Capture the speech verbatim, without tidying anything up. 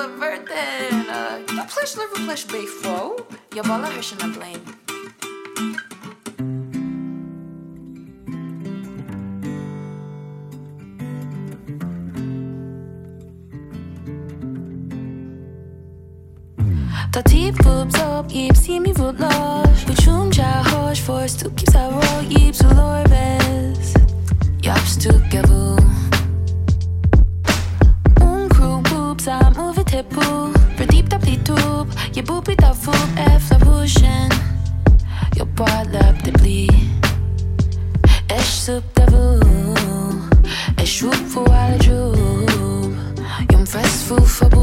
verten. Jag plush liver plush befro. Jag bara hörseln av blame. Ta tid boobs up, yip, see me vote lush. Butchum ja hosh, force to keep sa roll, yip, so lorbes. Yaps to gavu. Un crew boobs, I move it hip boo. For deep tap the tube, ye boop it up full, F la pushin. Your bar lap the bli. Esh sup gavu. Esh whoop for all the jube. Yum fresh food for